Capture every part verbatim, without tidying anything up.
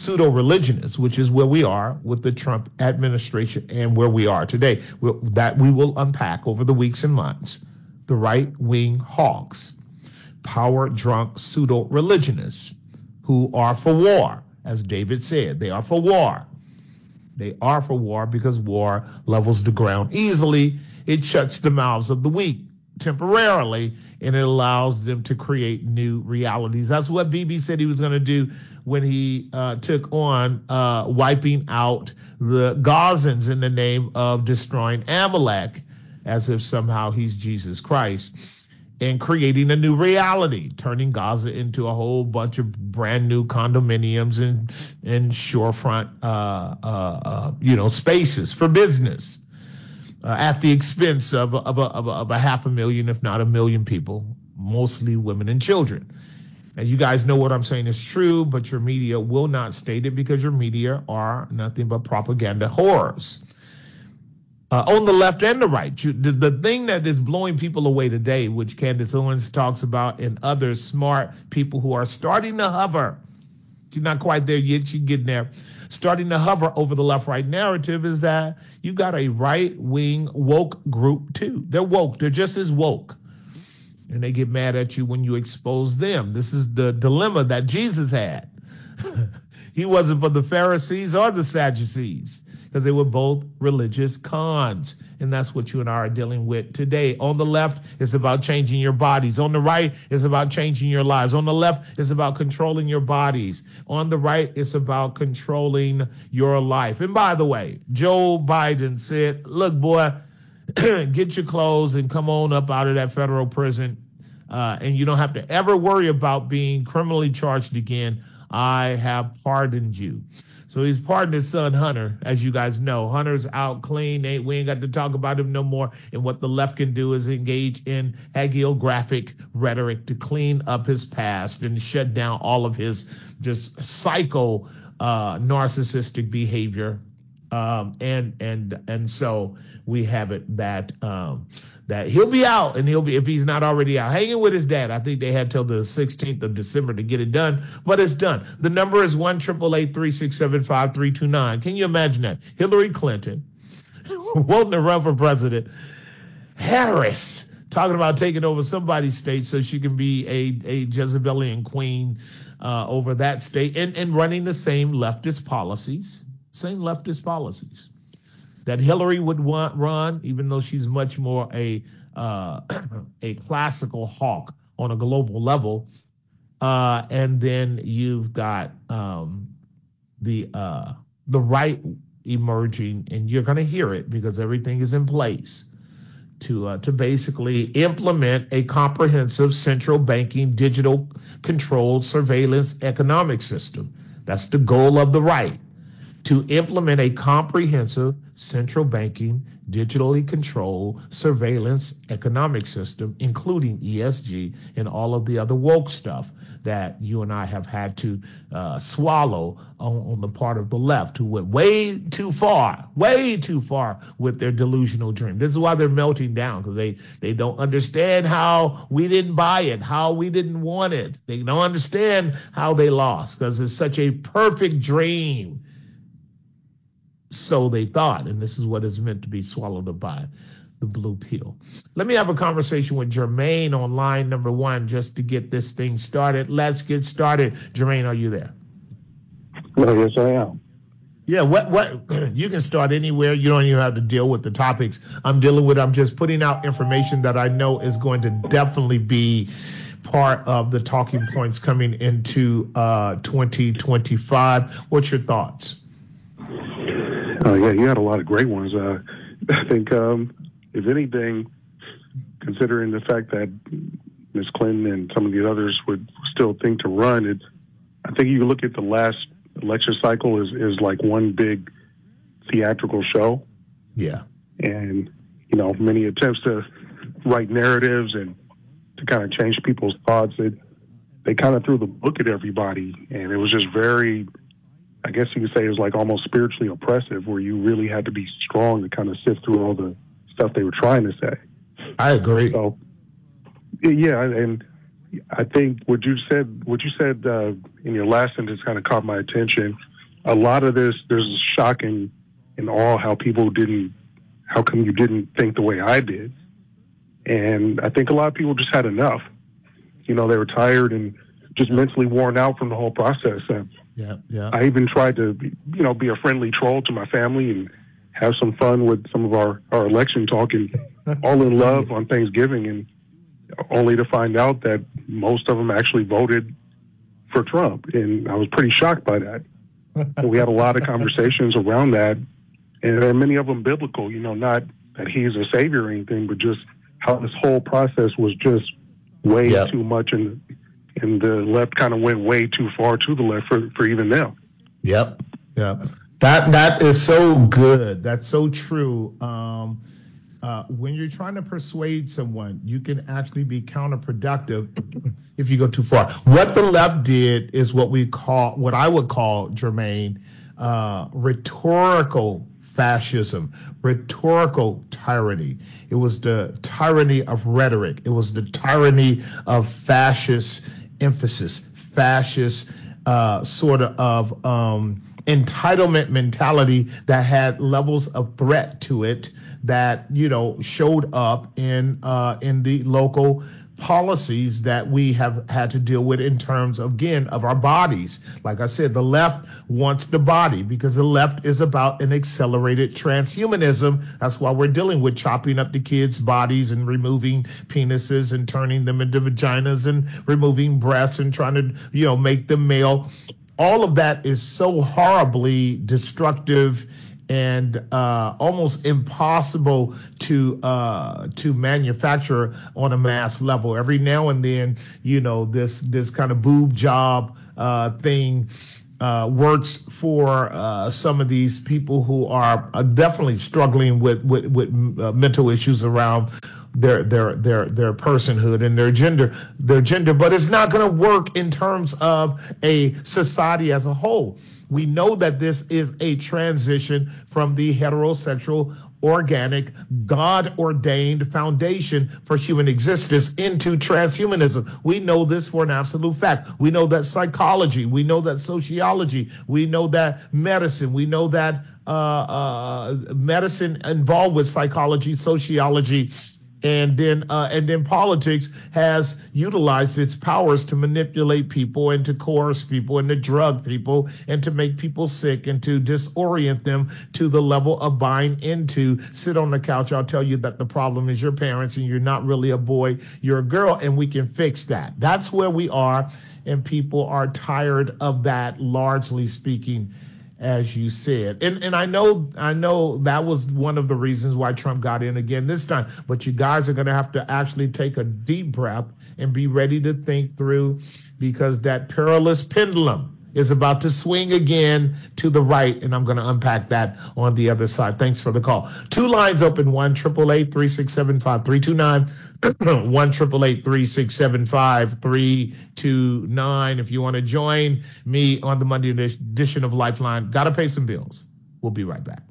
pseudo-religionists, which is where we are with the Trump administration and where we are today, we'll, that we will unpack over the weeks and months. The right-wing hawks, power-drunk pseudo-religionists who are for war, as David said. They are for war. They are for war because war levels the ground easily. It shuts the mouths of the weak temporarily, and it allows them to create new realities. That's what Bibi said he was going to do when he uh, took on uh, wiping out the Gazans in the name of destroying Amalek, as if somehow he's Jesus Christ, and creating a new reality, turning Gaza into a whole bunch of brand new condominiums and, and shorefront, uh, uh, uh, you know, spaces for business. Uh, at the expense of, of, a, of, a, of a half a million, if not a million people, mostly women and children. And you guys know what I'm saying is true, but your media will not state it because your media are nothing but propaganda whores. Uh, on the left and the right, you, the, the thing that is blowing people away today, which Candace Owens talks about, and other smart people who are starting to hover, she's not quite there yet, she's getting there, starting to hover over the left-right narrative, is that you got a right-wing woke group too. They're woke. They're just as woke. And they get mad at you when you expose them. This is the dilemma that Jesus had. He wasn't for the Pharisees or the Sadducees, because they were both religious cons. And that's what you and I are dealing with today. On the left, it's about changing your bodies. On the right, it's about changing your lives. On the left, it's about controlling your bodies. On the right, it's about controlling your life. And by the way, Joe Biden said, look, boy, get your clothes and come on up out of that federal prison. Uh, and you don't have to ever worry about being criminally charged again. I have pardoned you. So he's pardoned his son, Hunter, as you guys know. Hunter's out clean. Ain't, we ain't got to talk about him no more. And what the left can do is engage in hagiographic rhetoric to clean up his past and shut down all of his just psycho uh, narcissistic behavior. Um, and and and so we have it that um, that he'll be out, and he'll be, if he's not already out, hanging with his dad. I think they had till the sixteenth of December to get it done, but it's done. The number is one triple eight three six seven five three two nine. Can you imagine that? Hillary Clinton wanting to run for president. Harris talking about taking over somebody's state so she can be a a Jezebelian queen uh, over that state, and and running the same leftist policies. Same leftist policies that Hillary would want run, even though she's much more a uh, a classical hawk on a global level. Uh, and then you've got um, the uh, the right emerging, and you're going to hear it because everything is in place to uh, to basically implement a comprehensive central banking, digital controlled surveillance economic system. That's the goal of the right. To implement a comprehensive central banking, digitally controlled surveillance economic system, including E S G and all of the other woke stuff that you and I have had to uh, swallow on, on the part of the left, who went way too far, way too far with their delusional dream. This is why they're melting down, because they, they don't understand how we didn't buy it, how we didn't want it. They don't understand how they lost, because it's such a perfect dream. So they thought, and this is what is meant to be swallowed up by the blue pill. Let me have a conversation with Jermaine on line number one just to get this thing started. Let's get started. Jermaine, are you there? Well, yes, I am. Yeah, what what you can start anywhere. You don't even have to deal with the topics I'm dealing with. I'm just putting out information that I know is going to definitely be part of the talking points coming into uh, twenty twenty-five. What's your thoughts? Uh, yeah, you had a lot of great ones. Uh, I think, um, if anything, considering the fact that Miz Clinton and some of the others would still think to run, it, I think you look at the last election cycle is, is like one big theatrical show. Yeah. And, you know, many attempts to write narratives and to kind of change people's thoughts. It, they kind of threw the book at everybody, and it was just very... I guess you could say it was like almost spiritually oppressive, where you really had to be strong to kind of sift through all the stuff they were trying to say. I agree. So, yeah, and I think what you said, what you said uh, in your last sentence kind of caught my attention. a lot of this, there's shock and, and awe how people didn't, how come you didn't think the way I did? And I think a lot of people just had enough. You know, they were tired and just mentally worn out from the whole process. And Yeah, yeah. I even tried to, be, you know, be a friendly troll to my family and have some fun with some of our, our election talk and all in love on Thanksgiving, and only to find out that most of them actually voted for Trump. And I was pretty shocked by that. And we had a lot of conversations around that, and there are many of them biblical, you know, not that he's a savior or anything, but just how this whole process was just way Yep. too much, and and the left kind of went way too far to the left for, for even them. Yep. Yep. That that is so good. That's so true. Um, uh, when you're trying to persuade someone, you can actually be counterproductive if you go too far. What the left did is what we call, what I would call, Jermaine, uh, rhetorical fascism, rhetorical tyranny. It was the tyranny of rhetoric. It was the tyranny of fascist emphasis, fascist uh, sort of um, entitlement mentality that had levels of threat to it that, you know, showed up in uh, in the local policies that we have had to deal with in terms, of, again, of our bodies. Like I said, the left wants the body because the left is about an accelerated transhumanism. That's why we're dealing with chopping up the kids' bodies and removing penises and turning them into vaginas and removing breasts and trying to, you know, make them male. All of that is so horribly destructive and uh, almost impossible to uh, to manufacture on a mass level. Every now and then, you know, this this kind of boob job uh, thing uh, works for uh, some of these people who are uh, definitely struggling with with, with uh, mental issues around their their their their personhood and their gender their gender. But it's not going to work in terms of a society as a whole. We know that this is a transition from the heterosexual, organic, God-ordained foundation for human existence into transhumanism. We know this for an absolute fact. We know that psychology, we know that sociology, we know that medicine, we know that uh, uh, medicine involved with psychology, sociology, and then uh, and then politics has utilized its powers to manipulate people and to coerce people and to drug people and to make people sick and to disorient them to the level of buying into, sit on the couch, I'll tell you that the problem is your parents and you're not really a boy, you're a girl, and we can fix that. That's where we are, and people are tired of that, largely speaking, as you said. And and I know I know that was one of the reasons why Trump got in again this time. But you guys are going to have to actually take a deep breath and be ready to think through, because that perilous pendulum is about to swing again to the right, and I'm going to unpack that on the other side. Thanks for the call. Two lines open, one eight eight eight, three six seven, five three two nine, one eight eight eight, three six seven, five three two nine. If you want to join me on the Monday edition of Lifeline, got to pay some bills. We'll be right back.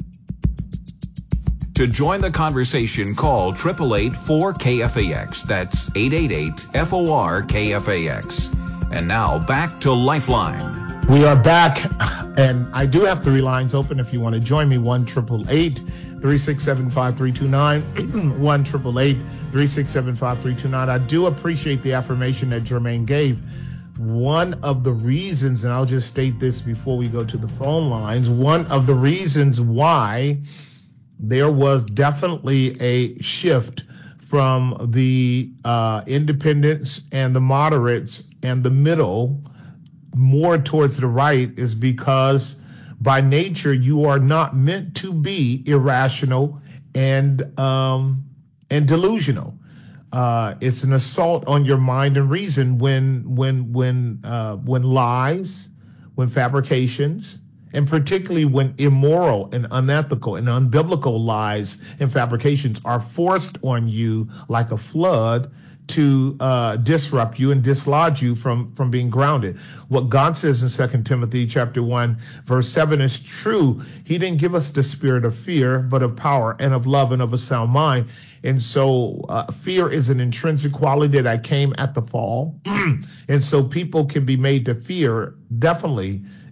To join the conversation, call eight eight eight, four K F A X. That's eight eight eight, F O R K F A X. And now back to Lifeline. We are back, and I do have three lines open if you want to join me. one eight eight eight, three six seven, five three two nine, one eight eight eight, three six seven, five three two nine. I do appreciate the affirmation that Jermaine gave. One of the reasons, and I'll just state this before we go to the phone lines, one of the reasons why there was definitely a shift from the uh, independents and the moderates and the middle more towards the right is because by nature you are not meant to be irrational and um, and delusional. Uh, it's an assault on your mind and reason when when when uh, when lies, when fabrications, and particularly when immoral and unethical and unbiblical lies and fabrications are forced on you like a flood to uh, disrupt you and dislodge you from, from being grounded. What God says in Second Timothy chapter one, verse seven is true. He didn't give us the spirit of fear, but of power and of love and of a sound mind. And so uh, fear is an intrinsic quality that came at the fall. And so people can be made to fear, definitely,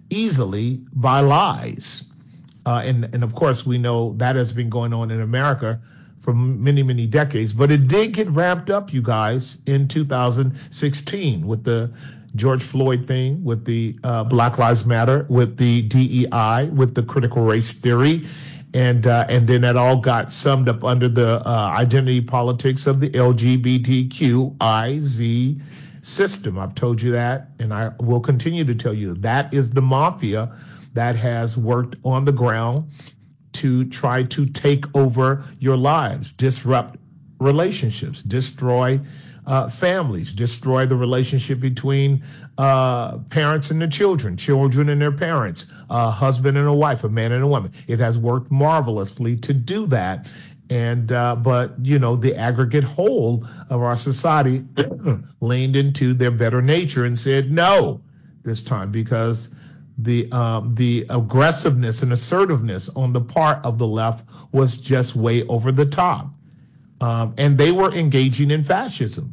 easily by lies. Uh, and, and of course, we know that has been going on in America for many, many decades. But it did get ramped up, you guys, in two thousand sixteen with the George Floyd thing, with the uh, Black Lives Matter, with the D E I, with the critical race theory. And uh, and then that all got summed up under the uh, identity politics of the L G B T Q I Z system. I've told you that, and I will continue to tell you that is the mafia that has worked on the ground to try to take over your lives, disrupt relationships, destroy uh, families, destroy the relationship between uh, parents and their children, children and their parents, a husband and a wife, a man and a woman. It has worked marvelously to do that. And uh, but, you know, the aggregate whole of our society leaned into their better nature and said no this time, because the um, the aggressiveness and assertiveness on the part of the left was just way over the top. Um, and they were engaging in fascism.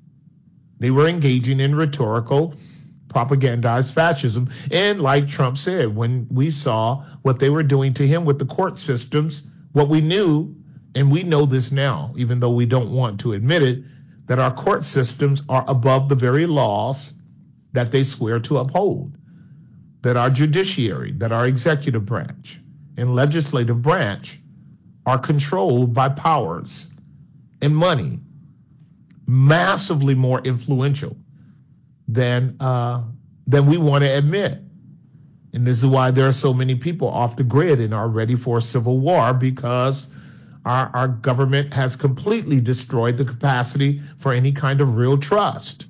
They were engaging in rhetorical, propagandized fascism. And like Trump said, when we saw what they were doing to him with the court systems, what we knew, and we know this now, even though we don't want to admit it, that our court systems are above the very laws that they swear to uphold, that our judiciary, that our executive branch and legislative branch are controlled by powers and money massively more influential than uh, than we want to admit. And this is why there are so many people off the grid and are ready for a civil war, because our, our government has completely destroyed the capacity for any kind of real trust.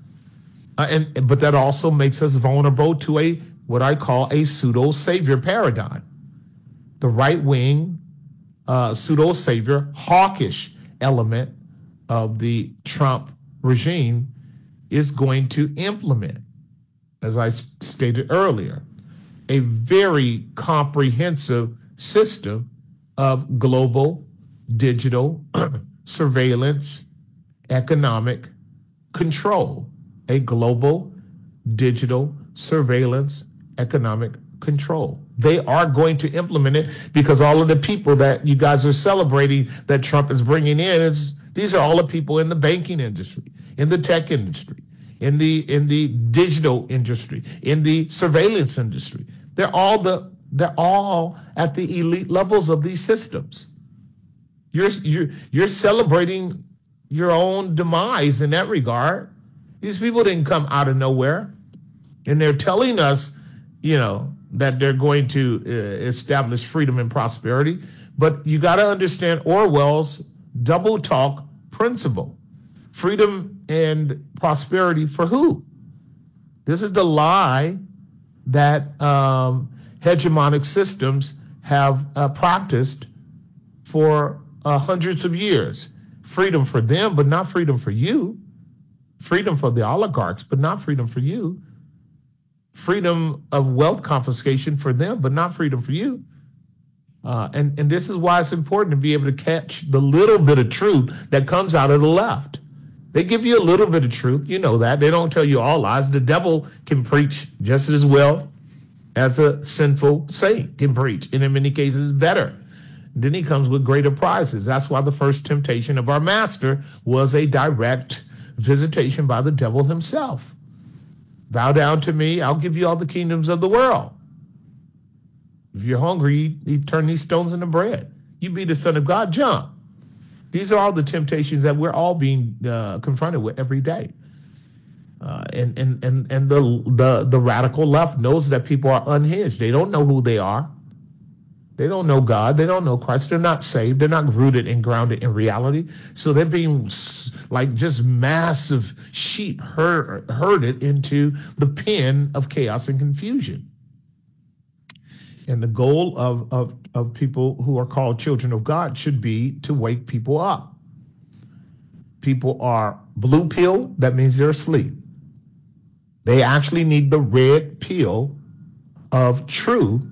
Uh, and but that also makes us vulnerable to a what I call a pseudo-savior paradigm. The right-wing uh, pseudo-savior, hawkish element of the Trump regime is going to implement, as I stated earlier, a very comprehensive system of global digital surveillance, economic control, a global digital surveillance, economic control. They are going to implement it, because all of the people that you guys are celebrating that Trump is bringing in, is these are all the people in the banking industry, in the tech industry, in the in the digital industry, in the surveillance industry. They're all the they're all at the elite levels of these systems. You're you're you're celebrating your own demise in that regard. These people didn't come out of nowhere, and they're telling us, you know, that they're going to uh, establish freedom and prosperity. But you got to understand Orwell's double talk principle. Freedom and prosperity for who? This is the lie that um, hegemonic systems have uh, practiced for uh, hundreds of years. Freedom for them, but not freedom for you. Freedom for the oligarchs, but not freedom for you. Freedom of wealth confiscation for them, but not freedom for you. Uh, and, and this is why it's important to be able to catch the little bit of truth that comes out of the left. They give you a little bit of truth. You know that. They don't tell you all lies. The devil can preach just as well as a sinful saint can preach, and in many cases better. And then he comes with greater prizes. That's why the first temptation of our master was a direct visitation by the devil himself. Bow down to me, I'll give you all the kingdoms of the world. If you're hungry, you turn these stones into bread. You be the son of God, jump. These are all the temptations that we're all being uh, confronted with every day. Uh, and and and and the, the the radical left knows that people are unhinged. They don't know who they are. They don't know God. They don't know Christ. They're not saved. They're not rooted and grounded in reality. So they're being like just massive sheep herd, herded into the pen of chaos and confusion. And the goal of, of, of people who are called children of God should be to wake people up. People are blue pill, that means they're asleep. They actually need the red pill of truth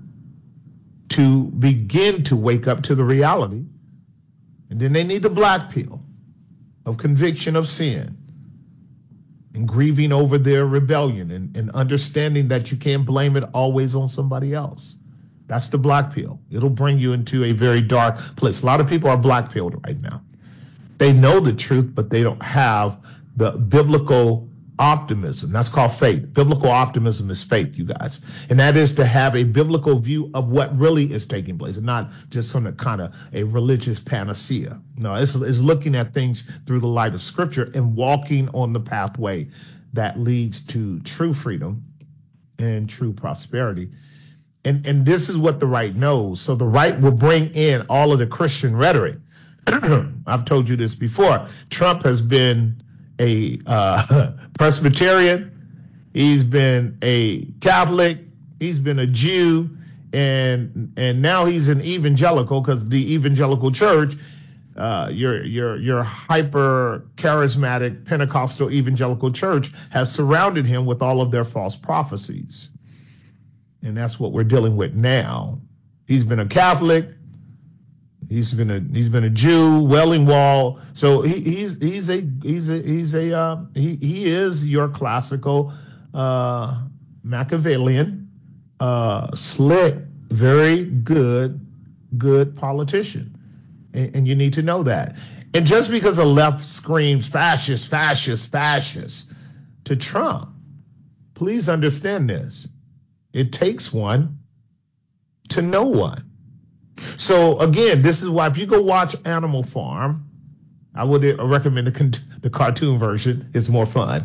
to begin to wake up to the reality. And then they need the black pill of conviction of sin. and grieving over their rebellion and, and understanding that you can't blame it always on somebody else. That's the black pill. It'll bring you into a very dark place. A lot of people are black pilled right now. They know the truth, but they don't have the biblical optimism. That's called faith. Biblical optimism is faith, you guys. And that is to have a biblical view of what really is taking place and not just some kind of a religious panacea. No, it's, it's looking at things through the light of scripture and walking on the pathway that leads to true freedom and true prosperity. And, and this is what the right knows. So the right will bring in all of the Christian rhetoric. I've told you this before. Trump has been a uh, Presbyterian, he's been a Catholic, he's been a Jew, and and now he's an evangelical because the evangelical church, uh, your your your hyper charismatic Pentecostal evangelical church has surrounded him with all of their false prophecies, and that's what we're dealing with now. He's been a Catholic. He's been a he's been a Jew, Wailing Wall. So he, he's he's a he's a he's a uh, he he is your classical uh, Machiavellian, uh, slick, very good, good politician, and, and you need to know that. And just because the left screams fascist, fascist, fascist to Trump, please understand this: it takes one to know one. So again, this is why if you go watch Animal Farm, I would recommend the, the cartoon version. It's more fun.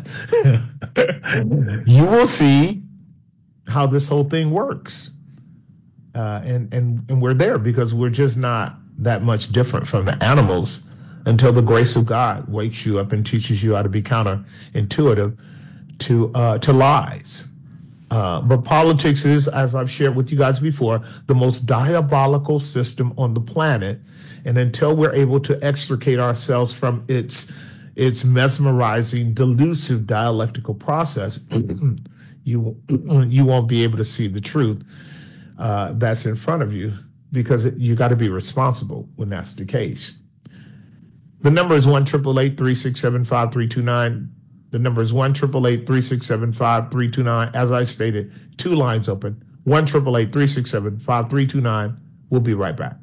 You will see how this whole thing works. Uh, and, and, and we're there because we're just not that much different from the animals until the grace of God wakes you up and teaches you how to be counterintuitive to, uh, to lies. Uh, but politics is, as I've shared with you guys before, the most diabolical system on the planet. And until we're able to extricate ourselves from its its mesmerizing, delusive dialectical process, you you won't be able to see the truth uh, that's in front of you, because it, you got to be responsible when that's the case. The number is one eight eight eight, three six seven, five three two nine. The number is one eight eight eight, three six seven, five three two nine. As I stated, two lines open. one eight eight eight, three six seven, five three two nine. We'll be right back.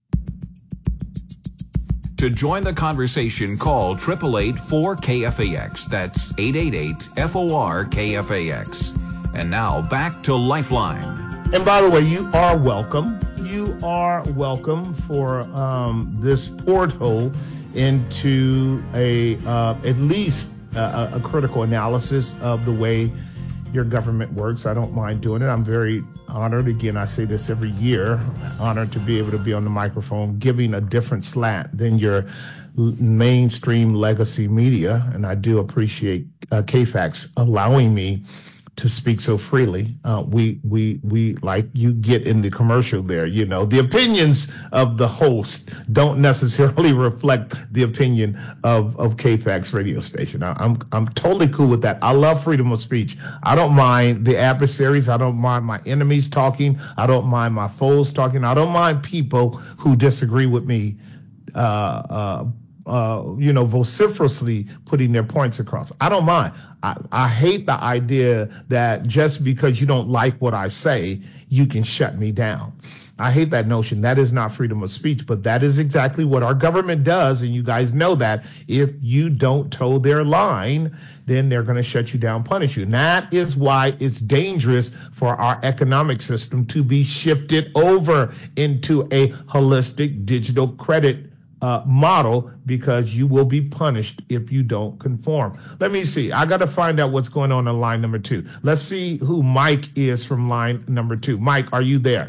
To join the conversation, call eight eight eight, four K F A X. That's eight eight eight, F O R K F A X. And now back to Lifeline. And by the way, you are welcome. You are welcome for um, this portal into a uh, at least A, a critical analysis of the way your government works. I don't mind doing it. I'm very honored. Again, I say this every year, honored to be able to be on the microphone, giving a different slant than your mainstream legacy media. And I do appreciate uh, K FAX allowing me to speak so freely. Uh, we, we, we, like you get in the commercial there, you know, the opinions of the host don't necessarily reflect the opinion of, of K FAX radio station. I, I'm, I'm totally cool with that. I love freedom of speech. I don't mind the adversaries. I don't mind my enemies talking. I don't mind my foes talking. I don't mind people who disagree with me, uh, uh, Uh, you know, vociferously putting their points across. I don't mind. I, I hate the idea that just because you don't like what I say, you can shut me down. I hate that notion. That is not freedom of speech, but that is exactly what our government does. And you guys know that if you don't toe their line, then they're going to shut you down, punish you. And that is why it's dangerous for our economic system to be shifted over into a holistic digital credit Uh, model, because you will be punished if you don't conform. Let me see. I got to find out what's going on on line number two. Let's see who Mike is from line number two. Mike, are you there?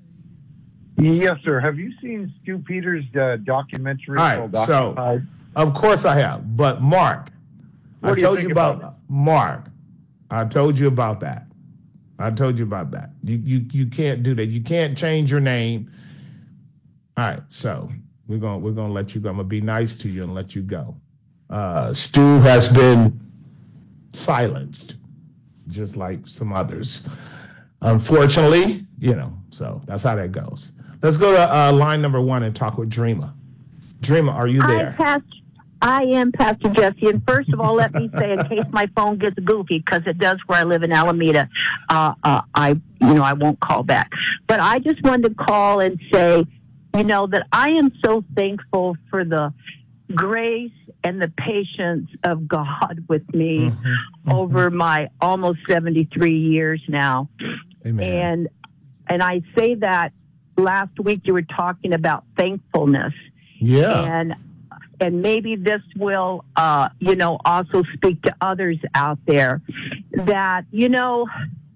Yes, sir. Have you seen Stu Peters' uh, documentary? All right, so Occupied? Of course I have. But Mark, what I do told you, you about, about Mark. I told you about that. I told you about that. You you you can't do that. You can't change your name. All right, so. We're gonna we're gonna let you go. I'm gonna be nice to you and let you go. Uh, Stu has been silenced, just like some others. Unfortunately, you know, so that's how that goes. Let's go to uh, line number one and talk with Dreama. Dreama, are you there? Hi, Pastor. I am, Pastor Jesse. And first of all, let me say, in case my phone gets goofy, because it does where I live in Alameda, uh, uh, I, you know, I won't call back. But I just wanted to call and say, you know, that I am so thankful for the grace and the patience of God with me mm-hmm, mm-hmm. over my almost seventy-three years now. Amen. And and I say that last week you were talking about thankfulness. Yeah. And and maybe this will, uh, you know, also speak to others out there that, you know,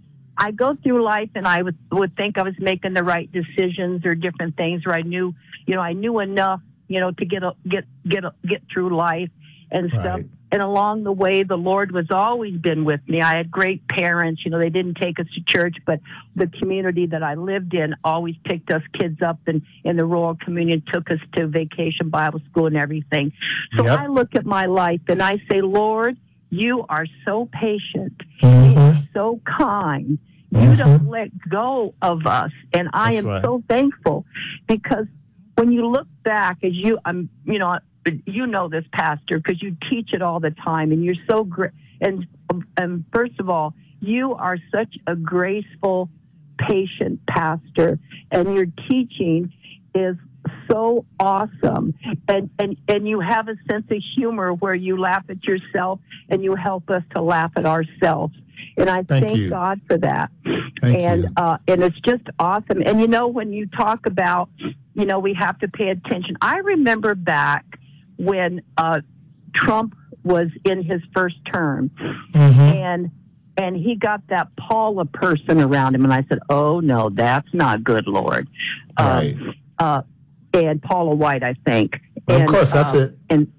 I go through life and I would, would think I was making the right decisions or different things where I knew, you know, I knew enough, you know, to get, a, get, get, a, get through life and stuff. Right. And along the way, the Lord was always been with me. I had great parents. You know, they didn't take us to church, but the community that I lived in always picked us kids up and in the rural community, took us to vacation Bible school and everything. So yep. I look at my life and I say, Lord, you are so patient. Mm-hmm. You're so kind. You mm-hmm. don't let go of us. And I That's am right. so thankful because when you look back, as you, I'm, you know, you know this, Pastor, because you teach it all the time, and you're so great. And, and first of all, you are such a graceful, patient pastor, and your teaching is so awesome. And, and, and you have a sense of humor where you laugh at yourself and you help us to laugh at ourselves. And I thank thank you. God for that. Thank and you. Uh, and it's just awesome. And, you know, when you talk about, you know, we have to pay attention. I remember back when uh, Trump was in his first term, mm-hmm. and and he got that Paula person around him, and I said, "Oh no, that's not good, Lord." Right. Um, uh, and Paula White, I think. Well, and, of course, that's uh, it. And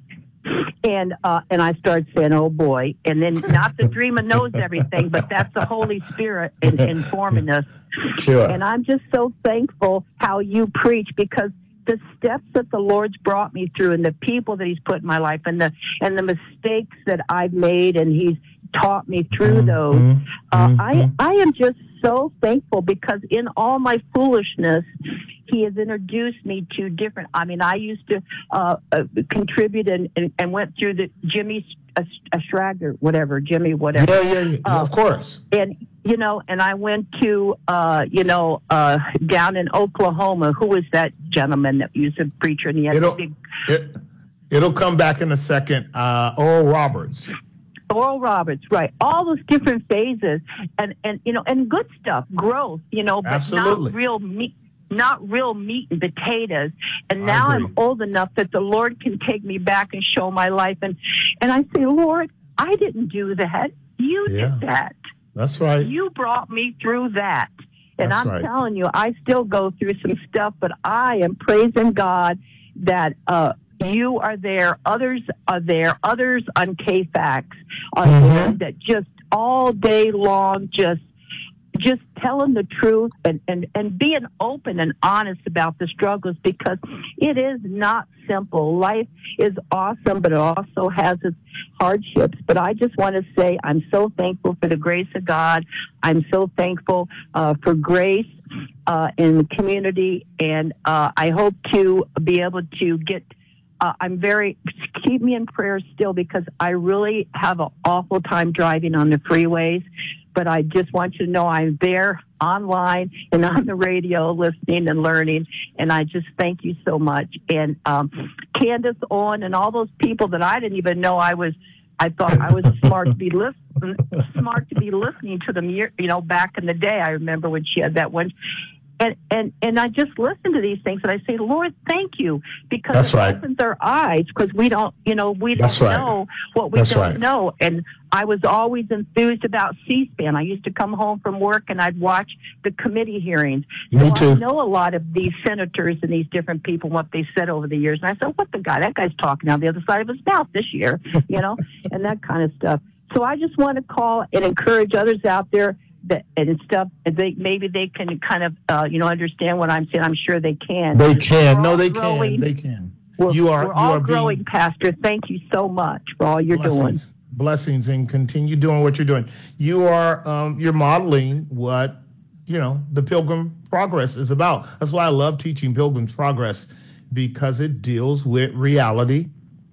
and uh, and I started saying, "Oh boy!" And then not the dreamer knows everything, but that's the Holy Spirit in, informing us. Sure. And I'm just so thankful how you preach, because the steps that the Lord's brought me through and the people that he's put in my life and the and the mistakes that I've made and he's taught me through those. Mm-hmm. Uh, mm-hmm. I, I am just so thankful, because in all my foolishness, he has introduced me to different, I mean, I used to uh, uh, contribute and, and, and went through the Jimmy a, a Schrager, whatever, Jimmy, whatever. Yeah, yeah, yeah. Uh, of course. And, you know, and I went to, uh, you know, uh, down in Oklahoma. Who was that gentleman that was a preacher? And he had It'll, a big... it, it'll come back in a second. Uh, Oral Roberts. Oral Roberts, right. All those different phases and, and, you know, and good stuff, growth, you know, but Absolutely. not real meat. Not real meat and potatoes. And I now agree. I'm old enough that the Lord can take me back and show my life. And, and I say, Lord, I didn't do that. You Yeah. did that. That's right. You brought me through that. And That's I'm right. telling you, I still go through some stuff, but I am praising God that uh, you are there. Others are there. Others on K FAX are Mm-hmm. there that just all day long just just telling the truth and, and, and being open and honest about the struggles, because it is not simple. Life is awesome, but it also has its hardships. But I just want to say I'm so thankful for the grace of God. I'm so thankful uh, for grace uh, in the community, and uh, I hope to be able to get Uh, I'm very, keep me in prayer still, because I really have an awful time driving on the freeways. But I just want you to know I'm there online and on the radio listening and learning. And I just thank you so much. And um, Candace Owen and all those people that I didn't even know I was, I thought I was smart to be listening, smart to be listening to them, you know, back in the day. I remember when she had that one. And, and and I just listen to these things and I say, Lord, thank you, because That's it right. opens our eyes, because we don't, you know, we don't That's right. know what we That's don't right. know. And I was always enthused about C-SPAN. I used to come home from work and I'd watch the committee hearings. Me so too. I know a lot of these senators and these different people, what they said over the years. And I said, what the guy, that guy's talking out the other side of his mouth this year, you know, and that kind of stuff. So I just want to call and encourage others out there that and stuff. They maybe they can kind of uh, you know understand what I'm saying. I'm sure they can. They can. We're No, all they growing. can. They can. We're, you are. we're you all are growing, being Pastor. Thank you so much for all you're blessings, doing. blessings, and continue doing what you're doing. You are. Um, you're modeling what you know the Pilgrim Progress is about. That's why I love teaching Pilgrim's Progress, because it deals with reality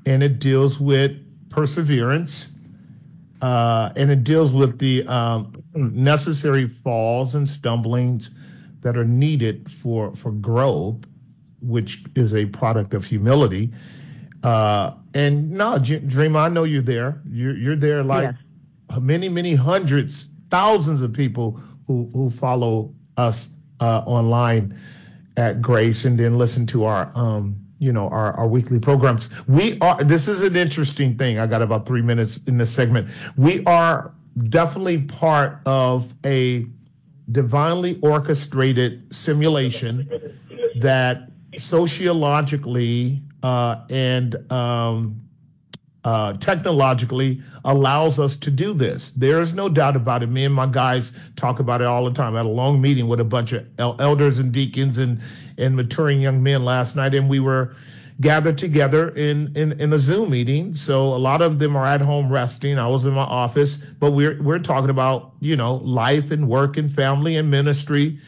and it deals with perseverance, uh, and it deals with the um, necessary falls and stumblings that are needed for, for growth, which is a product of humility. Uh, and no, Dreamer, I know you're there. You're, you're there like yes. many, many hundreds, thousands of people who, who follow us uh, online at Grace and then listen to our, um, you know, our, our weekly programs. We are, this is an interesting thing. I got about three minutes in this segment. We are definitely part of a divinely orchestrated simulation that sociologically uh, and um, uh, technologically allows us to do this. There is no doubt about it. Me and my guys talk about it all the time. I had a long meeting with a bunch of el- elders and deacons and, and maturing young men last night, and we were gathered together in, in, in a Zoom meeting. So a lot of them are at home resting. I was in my office, but we're we're talking about, you know, life and work and family and ministry.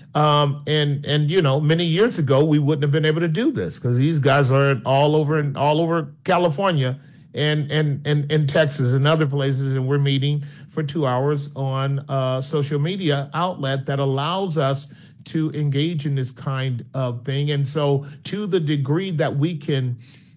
Um, and and you know, many years ago we wouldn't have been able to do this because these guys are all over and all over California and and and and Texas and other places, and we're meeting for two hours on a social media outlet that allows us to engage in this kind of thing. And so to the degree that we can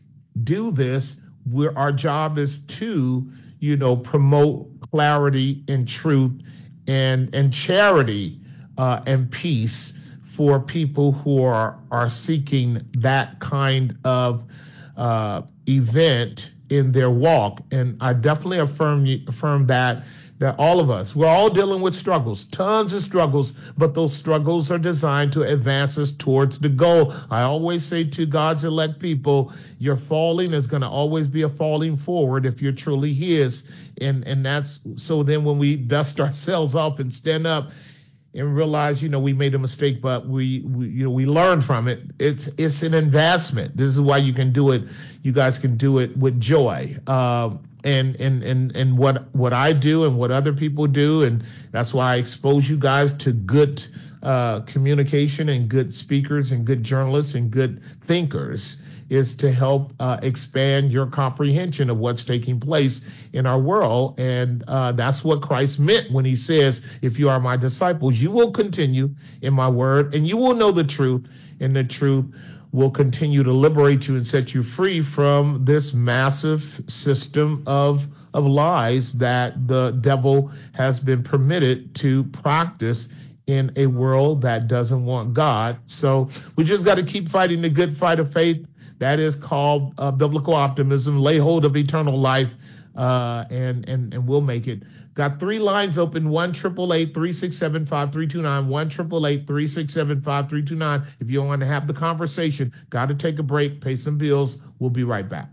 do this, we're, our job is to, you know, promote clarity and truth and, and charity uh, and peace for people who are, are seeking that kind of uh, event in their walk. And I definitely affirm, affirm that that all of us, we're all dealing with struggles, tons of struggles, but those struggles are designed to advance us towards the goal. I always say to God's elect people, your falling is going to always be a falling forward if you're truly his. And, and that's, so then when we dust ourselves off and stand up and realize, you know, we made a mistake, but we, we you know, we learn from it. It's, it's an advancement. This is why you can do it. You guys can do it with joy. Um, And, and and and what what I do and what other people do, and that's why I expose you guys to good uh, communication and good speakers and good journalists and good thinkers, is to help uh, expand your comprehension of what's taking place in our world. And uh, that's what Christ meant when he says, if you are my disciples, you will continue in my word and you will know the truth, and the truth will continue to liberate you and set you free from this massive system of of lies that the devil has been permitted to practice in a world that doesn't want God. So we just got to keep fighting the good fight of faith. That is called uh, biblical optimism. Lay hold of eternal life, uh, and and and we'll make it. Got three lines open, one triple eight three six seven five three two nine, one triple eight three six seven five three two nine. If you want to have the conversation, got to take a break, pay some bills. We'll be right back.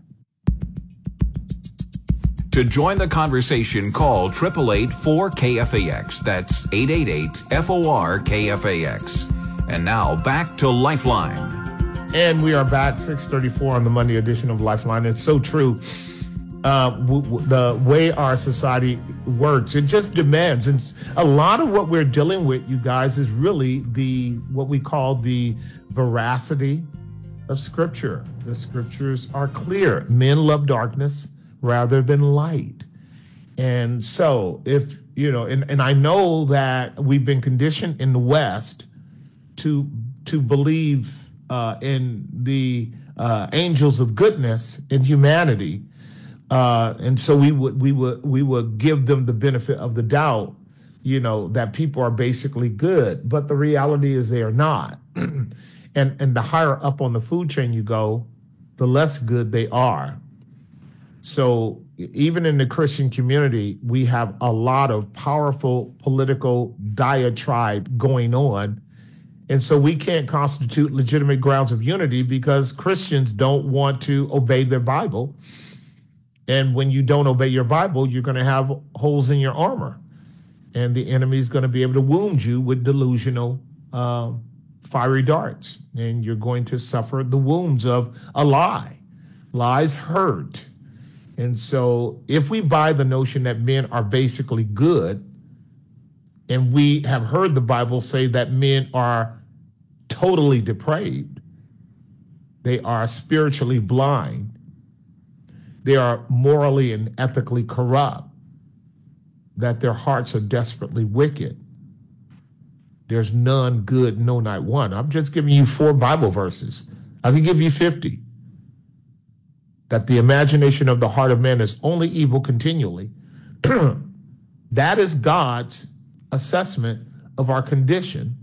To join the conversation, call eight eight eight four K F A X. That's eight eight eight F O R K F A X. And now back to Lifeline. And we are back, six thirty-four on the Monday edition of Lifeline. It's so true. Uh, w- w- the way our society works, it just demands, and a lot of what we're dealing with, you guys, is really the what we call the veracity of Scripture. The Scriptures are clear. Men love darkness rather than light, and so if you know, and, and I know that we've been conditioned in the West to to believe uh, in the uh, angels of goodness in humanity. Uh, and so we would we would we would give them the benefit of the doubt, you know, that people are basically good, but the reality is they are not. and and the higher up on the food chain you go, the less good they are. So even in the Christian community, we have a lot of powerful political diatribe going on. And so we can't constitute legitimate grounds of unity because Christians don't want to obey their Bible. And when you don't obey your Bible, you're going to have holes in your armor. And the enemy is going to be able to wound you with delusional uh, fiery darts. And you're going to suffer the wounds of a lie. Lies hurt. And so if we buy the notion that men are basically good, and we have heard the Bible say that men are totally depraved, they are spiritually blind, they are morally and ethically corrupt, that their hearts are desperately wicked. There's none good, no, not one. I'm just giving you four Bible verses. I can give you fifty. That the imagination of the heart of man is only evil continually. That is God's assessment of our condition,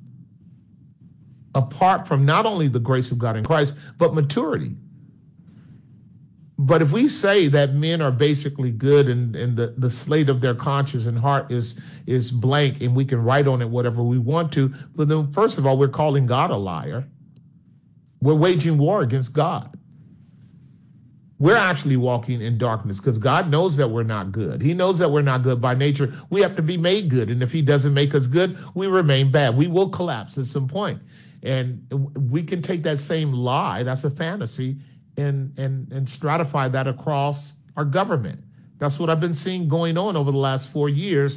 apart from not only the grace of God in Christ, but maturity. But if we say that men are basically good and, and the, the slate of their conscience and heart is, is blank and we can write on it whatever we want to, but then first of all, we're calling God a liar. We're waging war against God. We're actually walking in darkness because God knows that we're not good. He knows that we're not good by nature. We have to be made good. And if he doesn't make us good, we remain bad. We will collapse at some point. And we can take that same lie, that's a fantasy, and, and, and stratify that across our government. That's what I've been seeing going on over the last four years,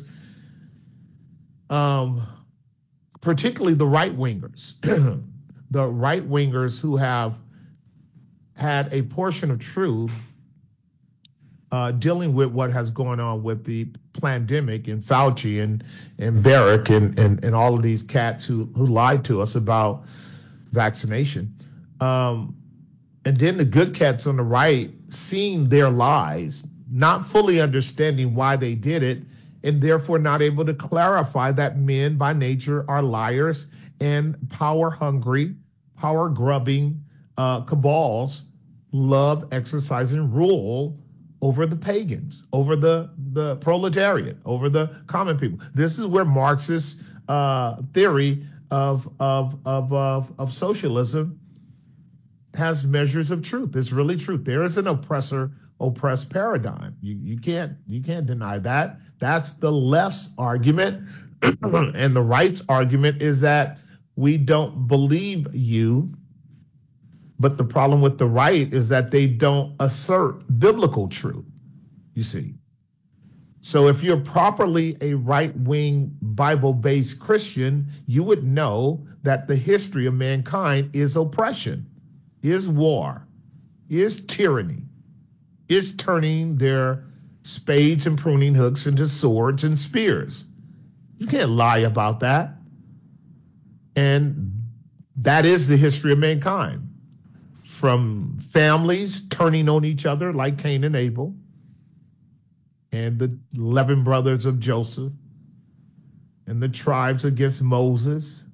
um, particularly the right-wingers. The right-wingers who have had a portion of truth uh, dealing with what has gone on with the pandemic and Fauci and, and Barrick and, and, and all of these cats who, who lied to us about vaccination. Um, and then the good cats on the right seeing their lies, not fully understanding why they did it, and therefore not able to clarify that men by nature are liars and power-hungry, power-grubbing uh, cabals love exercising rule over the pagans, over the, the proletariat, over the common people. This is where Marxist uh, theory of, of, of, of, of socialism has measures of truth. It's really truth. There is an oppressor oppressed paradigm. You, you can't you can't deny that. That's the left's argument. And the right's argument is that we don't believe you. But the problem with the right is that they don't assert biblical truth, you see. So if you're properly a right-wing Bible-based Christian, you would know that the history of mankind is oppression, is war, is tyranny, is turning their spades and pruning hooks into swords and spears. You can't lie about that. And that is the history of mankind. From families turning on each other like Cain and Abel, and the eleven brothers of Joseph, and the tribes against Moses,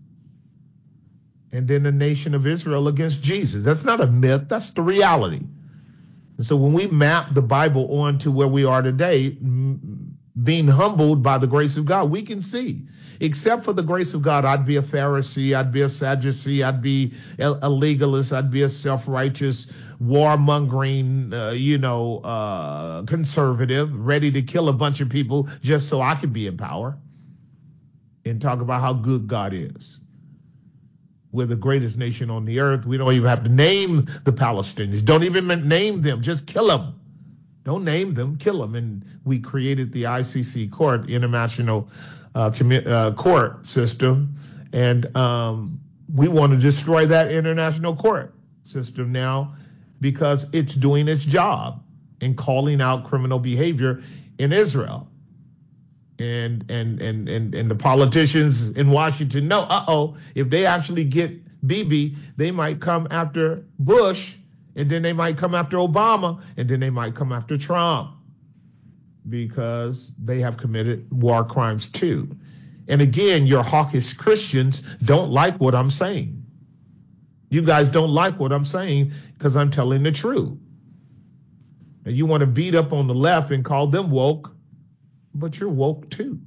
and then the nation of Israel against Jesus. That's not a myth, that's the reality. And so when we map the Bible onto where we are today, m- being humbled by the grace of God, we can see, except for the grace of God, I'd be a Pharisee, I'd be a Sadducee, I'd be a, a legalist, I'd be a self-righteous, warmongering, uh, you know, uh, conservative, ready to kill a bunch of people just so I could be in power and talk about how good God is. We're the greatest nation on the earth. We don't even have to name the Palestinians. Don't even name them. Just kill them. Don't name them. Kill them. And we created the I C C court, International uh, commi- uh, Court System. And um, we want to destroy that international court system now because it's doing its job in calling out criminal behavior in Israel. And and and and and the politicians in Washington know, uh-oh, if they actually get Bibi, they might come after Bush, and then they might come after Obama, and then they might come after Trump because they have committed war crimes too. And again, your hawkish Christians don't like what I'm saying. You guys don't like what I'm saying because I'm telling the truth. And you want to beat up on the left and call them woke, but you're woke too.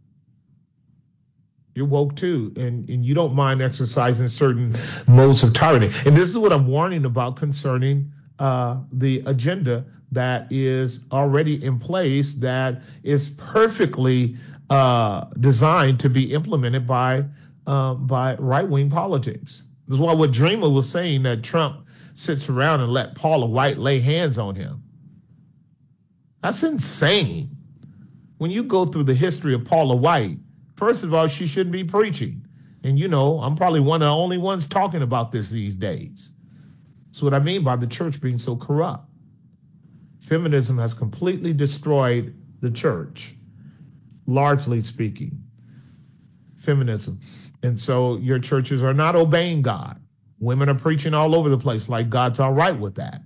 You're woke too, and, and you don't mind exercising certain modes of tyranny. And this is what I'm warning about concerning uh, the agenda that is already in place that is perfectly uh, designed to be implemented by, uh, by right-wing politics. This is why what Dreamer was saying, that Trump sits around and let Paula White lay hands on him. That's insane. When you go through the history of Paula White, first of all, she shouldn't be preaching. And, you know, I'm probably one of the only ones talking about this these days. That's what I mean by the church being so corrupt. Feminism has completely destroyed the church, largely speaking. Feminism. And so your churches are not obeying God. Women are preaching all over the place like God's all right with that.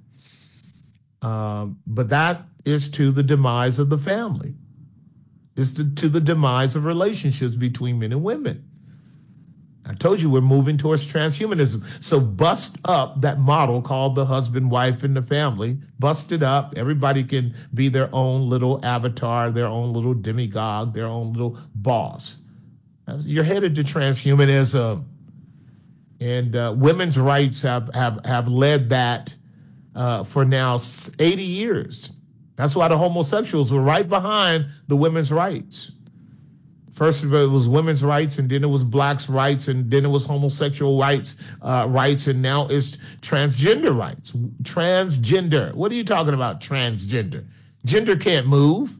Um, but that is to the demise of the family. It's to, to the demise of relationships between men and women. I told you we're moving towards transhumanism. So bust up that model called the husband, wife, and the family. Bust it up. Everybody can be their own little avatar, their own little demagogue, their own little boss. You're headed to transhumanism. And uh, women's rights have, have, have led that uh, for now eighty years. That's why the homosexuals were right behind the women's rights. First of all, it was women's rights, and then it was blacks' rights, and then it was homosexual rights, uh, rights, and now it's transgender rights. Transgender. What are you talking about, transgender? Gender can't move.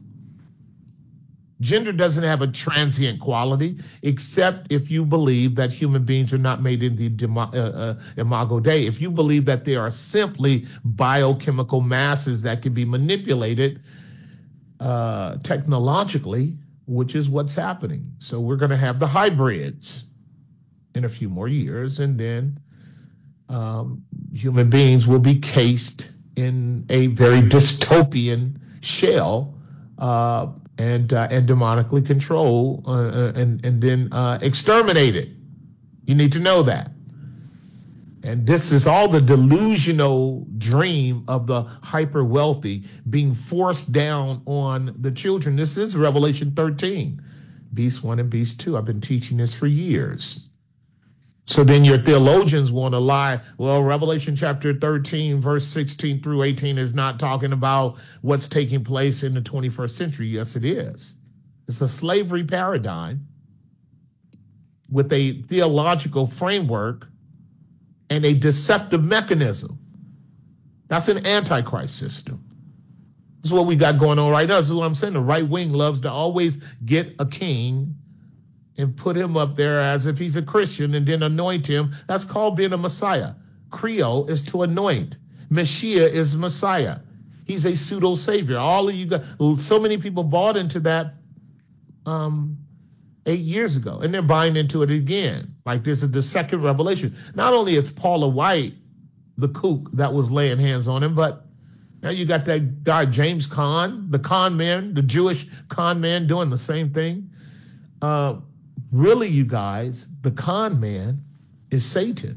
Gender doesn't have a transient quality, except if you believe that human beings are not made in the demo, uh, uh, imago Dei. If you believe that they are simply biochemical masses that can be manipulated uh, technologically, which is what's happening. So we're going to have the hybrids in a few more years, and then um, human beings will be cased in a very dystopian shell uh, and uh, and demonically controlled uh, and, and then uh, exterminated. You need to know that. And this is all the delusional dream of the hyper wealthy being forced down on the children. This is Revelation thirteen, Beast one and Beast two. I've been teaching this for years. So then your theologians want to lie. Well, Revelation chapter thirteen, verse sixteen through eighteen is not talking about what's taking place in the twenty-first century. Yes, it is. It's a slavery paradigm with a theological framework and a deceptive mechanism. That's an antichrist system. This is what we got going on right now. This is what I'm saying. The right wing loves to always get a king and put him up there as if he's a Christian and then anoint him. That's called being a Messiah. Creole is to anoint. Messiah is Messiah. He's a pseudo savior. All of you got, so many people bought into that um, eight years ago, and they're buying into it again. Like this is the second revelation. Not only is Paula White the kook that was laying hands on him, but now you got that guy, James Caan, the con man, the Jewish con man doing the same thing. Uh, really, you guys, the con man is Satan.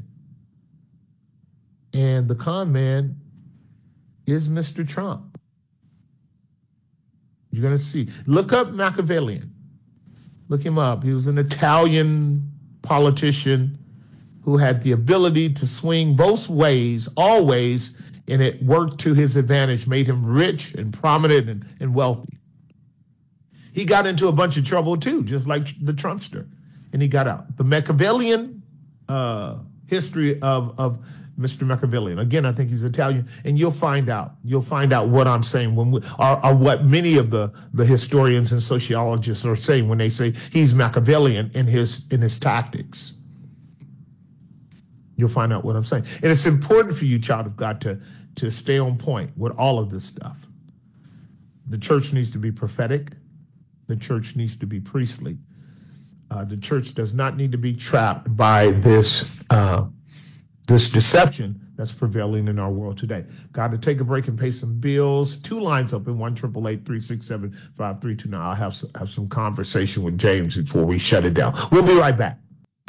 And the con man is Mister Trump. You're going to see. Look up Machiavellian. Look him up. He was an Italian politician who had the ability to swing both ways, always, and it worked to his advantage, made him rich and prominent and, and wealthy. He got into a bunch of trouble too, just like the Trumpster, and he got out. The Machiavellian uh, history of, of Mister Machiavellian. Again, I think he's Italian, and you'll find out. You'll find out what I'm saying when we, or, or what many of the, the historians and sociologists are saying when they say he's Machiavellian in his in his tactics. You'll find out what I'm saying. And it's important for you, child of God, to, to stay on point with all of this stuff. The church needs to be prophetic. The church needs to be priestly. Uh, the church does not need to be trapped by this uh, this deception that's prevailing in our world today. Got to take a break and pay some bills. Two lines open, one triple eight three six seven five three two nine. I'll have some, have some conversation with James before we shut it down. We'll be right back.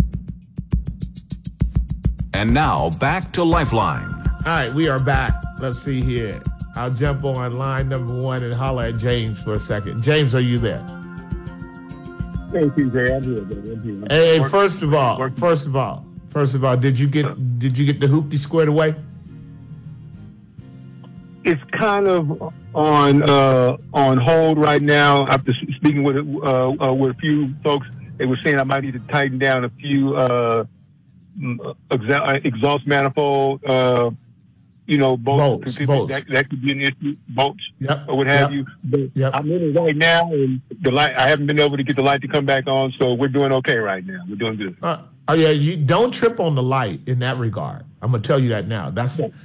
And now back to Lifeline. All right, we are back. Let's see here. I'll jump on line number one and holler at James for a second. James, are you there? Hey, T J, I'm here, baby. Hey, first of all, first of all, first of all, did you get did you get the hoopty squared away? It's kind of on uh, on hold right now. After speaking with uh, uh, with a few folks, they were saying I might need to tighten down a few uh, exa- exhaust manifold. Uh, you know, bolts. bolts, bolts. That, that could be an issue. Bolts, yep. or what have yep. you. But yep. I'm in it right now, and the light. I haven't been able to get the light to come back on, so we're doing okay right now. We're doing good. Uh, oh yeah, you don't trip on the light in that regard. I'm gonna tell you that now. That's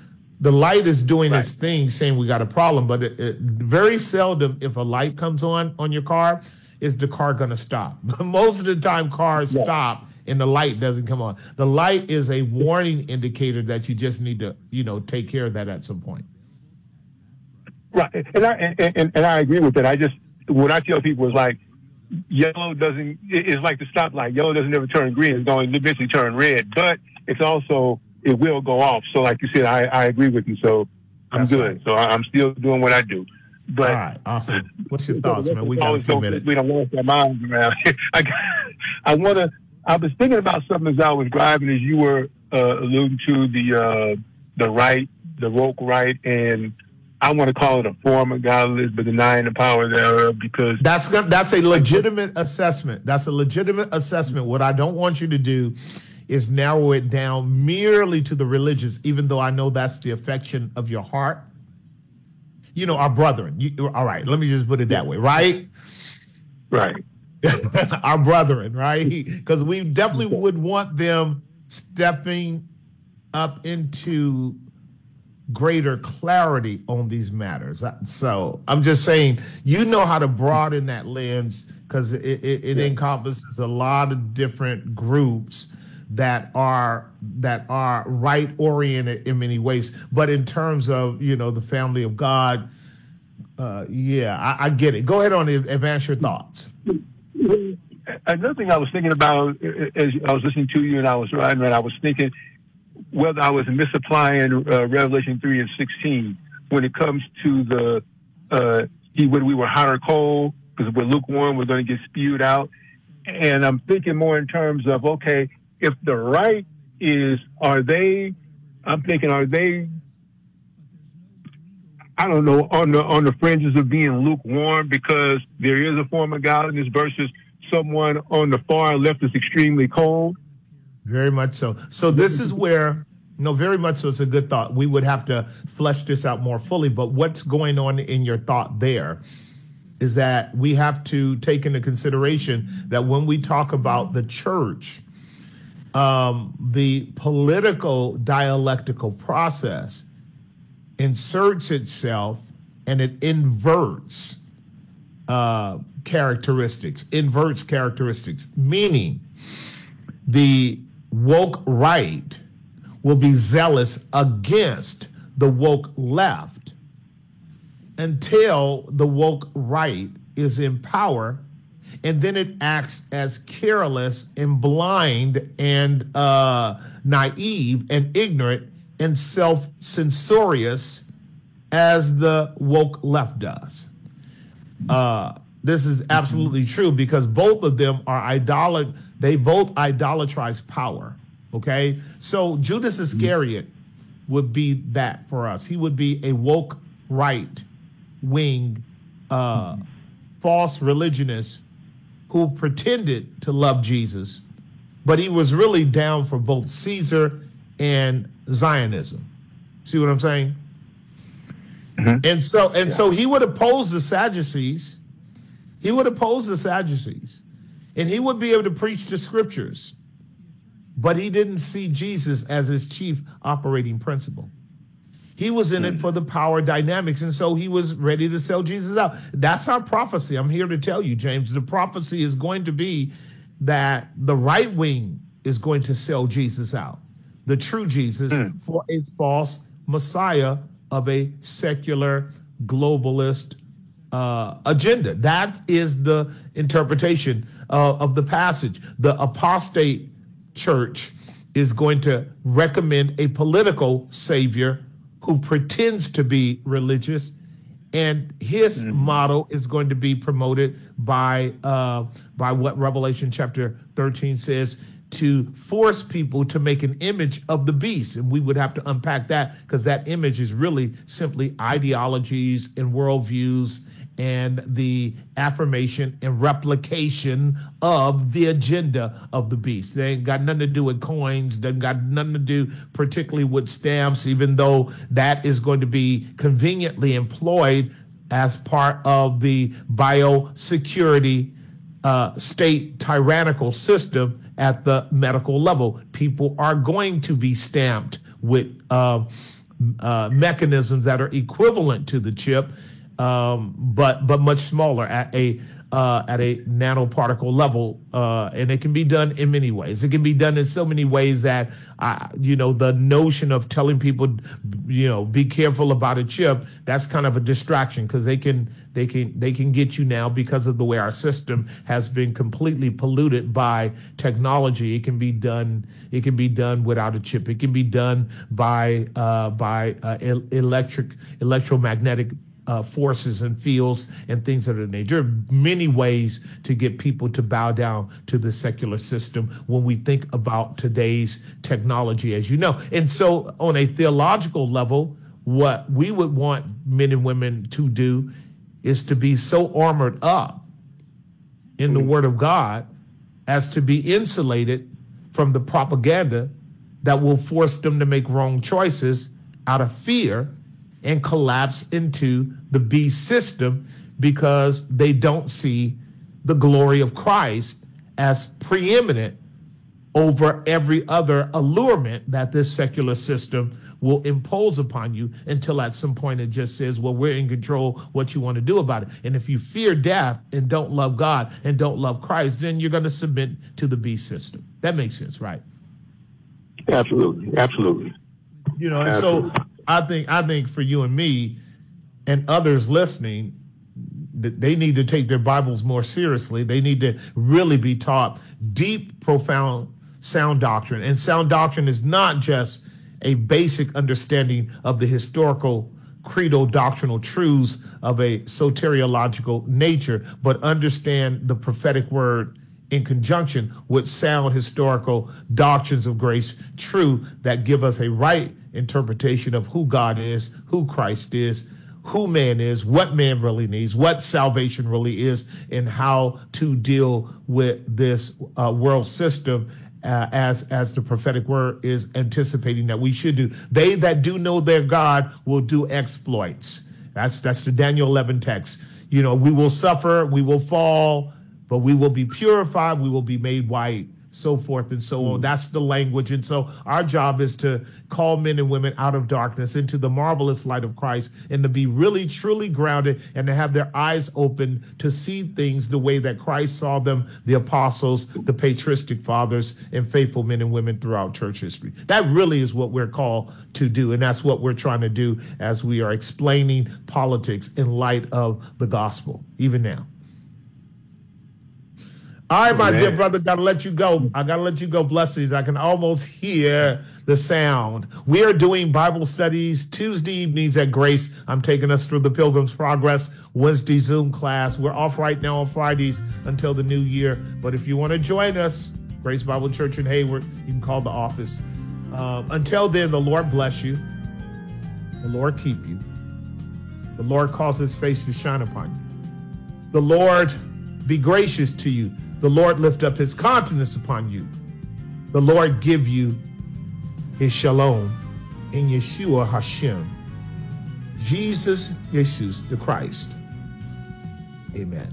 The light is doing Right. its thing, saying we got a problem, but it, it, very seldom, if a light comes on on your car, is the car going to stop. Most of the time, cars Yeah. stop and the light doesn't come on. The light is a warning indicator that you just need to, you know, take care of that at some point. Right, and I and, and, and I agree with that. I just what I tell people is like yellow doesn't. It's like the stoplight. Yellow doesn't ever turn green. It's going to eventually turn red, but it's also it will go off. So, like you said, I, I agree with you. So I'm That's good. right. So I, I'm still doing what I do. But All right, awesome. What's your thoughts, man? We got a always few don't- minutes. We don't lost our minds around. I, I want to. I was thinking about something as I was driving, as you were uh, alluding to the uh, the right, the woke right, and I want to call it a form of godliness, but denying the power thereof, because That's gonna- that's a legitimate assessment. That's a legitimate assessment. What I don't want you to do is narrow it down merely to the religious, even though I know that's the affection of your heart. You know, our brethren. You, all right, let me just put it that way, right? right. Our brethren, right? Because we definitely would want them stepping up into greater clarity on these matters. So I'm just saying, you know how to broaden that lens, because it, it, it encompasses a lot of different groups that are that are right oriented in many ways. But in terms of, you know, the family of God, uh, yeah, I, I get it. Go ahead on and advance your thoughts. Another thing I was thinking about as I was listening to you and I was riding, and I was thinking whether I was misapplying uh, Revelation three and sixteen when it comes to the uh, whether we were hot or cold, because we're lukewarm, we're going to get spewed out. And I'm thinking more in terms of, okay, if the right is, are they, I'm thinking, are they, I don't know, on the on the fringes of being lukewarm because there is a form of godliness versus someone on the far left is extremely cold? Very much so. So this is where, no, very much so. It's a good thought. We would have to flesh this out more fully. But what's going on in your thought there is that we have to take into consideration that when we talk about the church, um, the political dialectical process inserts itself and it inverts uh, characteristics, inverts characteristics, meaning the woke right will be zealous against the woke left until the woke right is in power, and then it acts as careless and blind and uh, naive and ignorant and self-censorious as the woke left does. Uh, this is absolutely true because both of them are idolat. They both idolatrize power. Okay, so Judas Iscariot would be that for us. He would be a woke right wing, uh, false religionist who pretended to love Jesus, but he was really down for both Caesar and Zionism. See what I'm saying? Mm-hmm. And so, and yeah. so he would oppose the Sadducees. He would oppose the Sadducees, and he would be able to preach the scriptures, but he didn't see Jesus as his chief operating principle. He was in it for the power dynamics, and so he was ready to sell Jesus out. That's our prophecy. I'm here to tell you, James, the prophecy is going to be that the right wing is going to sell Jesus out, the true Jesus, mm. for a false Messiah of a secular globalist uh, agenda. That is the interpretation uh, of the passage. The apostate church is going to recommend a political savior who pretends to be religious, and his mm-hmm. model is going to be promoted by uh, by what Revelation chapter thirteen says, to force people to make an image of the beast. And we would have to unpack that, because that image is really simply ideologies and worldviews and the affirmation and replication of the agenda of the beast. They ain't got nothing to do with coins, doesn't got nothing to do particularly with stamps, even though that is going to be conveniently employed as part of the biosecurity uh, state tyrannical system at the medical level. People are going to be stamped with uh, uh, mechanisms that are equivalent to the chip, um, but but much smaller at a uh, at a nanoparticle level, uh, and it can be done in many ways. It can be done in so many ways that uh, you know the notion of telling people, you know, be careful about a chip. That's kind of a distraction because they can they can they can get you now because of the way our system has been completely polluted by technology. It can be done. It can be done without a chip. It can be done by uh, by uh, el- electric electromagnetic Uh, forces and fields and things of that nature. There are many ways to get people to bow down to the secular system when we think about today's technology, as you know. And so on a theological level, what we would want men and women to do is to be so armored up in the Word of God as to be insulated from the propaganda that will force them to make wrong choices out of fear and collapse into the beast system because they don't see the glory of Christ as preeminent over every other allurement that this secular system will impose upon you until at some point it just says, well, we're in control, what you want to do about it. And if you fear death and don't love God and don't love Christ, then you're going to submit to the beast system. That makes sense, right? Absolutely. Absolutely. You know, and Absolutely. so I think I think for you and me and others listening, that they need to take their Bibles more seriously. They need to really be taught deep, profound, sound doctrine. And sound doctrine is not just a basic understanding of the historical creedal doctrinal truths of a soteriological nature, but understand the prophetic word in conjunction with sound historical doctrines of grace, truth that give us a right interpretation of who God is, who Christ is, who man is, what man really needs, what salvation really is, and how to deal with this uh, world system uh, as as the prophetic word is anticipating that we should do. They that do know their God will do exploits. That's that's the Daniel eleven text. You know, we will suffer, we will fall, but we will be purified, we will be made white, so forth and so on. That's the language. And so our job is to call men and women out of darkness into the marvelous light of Christ and to be really, truly grounded and to have their eyes open to see things the way that Christ saw them, the apostles, the patristic fathers, and faithful men and women throughout church history. That really is what we're called to do. And that's what we're trying to do as we are explaining politics in light of the gospel, even now. All right, my Amen. Dear brother, gotta let you go. I gotta let you go. Blessings. I can almost hear the sound. We are doing Bible studies Tuesday evenings at Grace. I'm taking us through the Pilgrim's Progress Wednesday Zoom class. We're off right now on Fridays until the new year. But if you want to join us, Grace Bible Church in Hayward, you can call the office. Um, until then, the Lord bless you. The Lord keep you. The Lord cause his face to shine upon you. The Lord be gracious to you. The Lord lift up his countenance upon you. The Lord give you his shalom in Yeshua Hashem. Jesus, Jesus the Christ. Amen.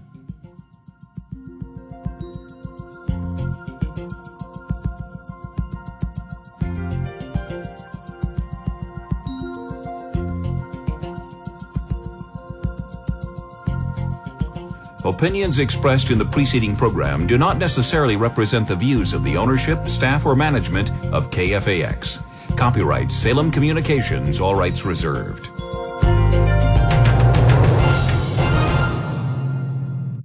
Opinions expressed in the preceding program do not necessarily represent the views of the ownership, staff, or management of K F A X. Copyright Salem Communications, all rights reserved.